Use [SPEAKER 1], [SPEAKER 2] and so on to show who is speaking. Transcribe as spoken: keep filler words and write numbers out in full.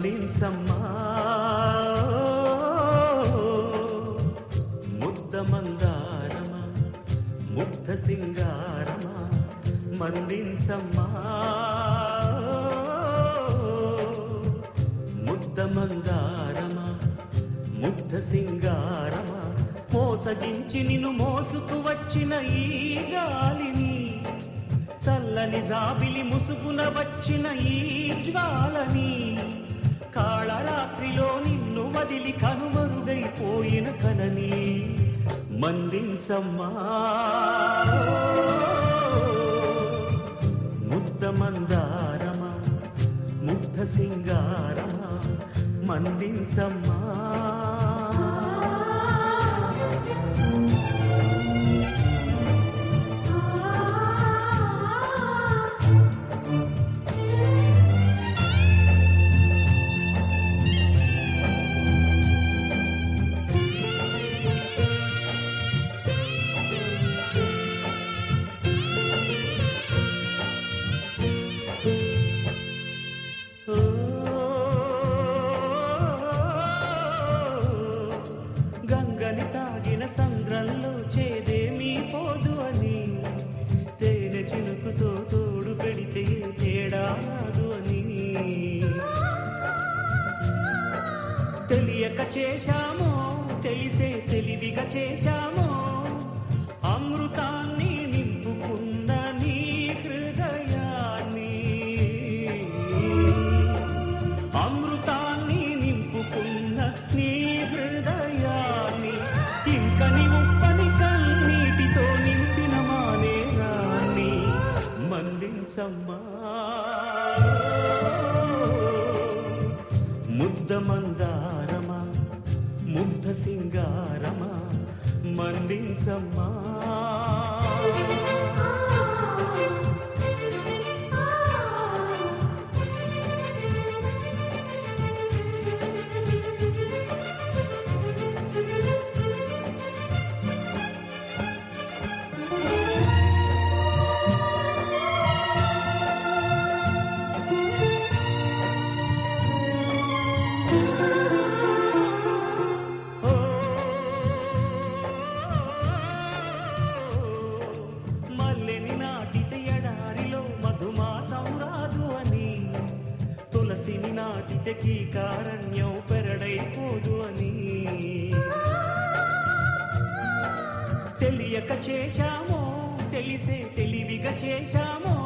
[SPEAKER 1] మండించమ్మా ముద్ద మందారమా ముగ్ధ సింగారమా మండించమ్మా ముద్ద మందారమా ముగ్ధ సింగారమా మోసగించి నిన్ను మోసుకు వచ్చిన ఈ గాలిని చల్లని జాబిలి ముసుగున వచ్చిన ఈ జ్వాలని కాళరాత్రిలో నిన్ను వదిలి కనుమరుగైపోయిన కలని మండించమ్మా ముద్ద మందారమా ముగ్ధ సింగారమా మండించమ్మా గంగని తాగిన సంద్రంలో చేదేమీ పోదు అని తేనె చినుకుతో తోడు పెడితే తేడా రాదు అని తెలియక చేశామో తెలిసే తెలివిగా చేశామో అమృతాన్ని నింపుకున్న నీ హృదయాన్ని అమృతాన్ని నింపుకున్న నీ హృదయాన్ని ఇంకని ఉప్పని కన్నీటితో నింపిన మానేరాన్ని మండించమ్మా ముద్ద మందారమా ముగ్ధ సింగారమా మండించమ్మా తులసిని నాటితే కీకారణ్యం పెరడైపోదు అని తెలియక చేశామో తెలిసే తెలివిగా చేశామో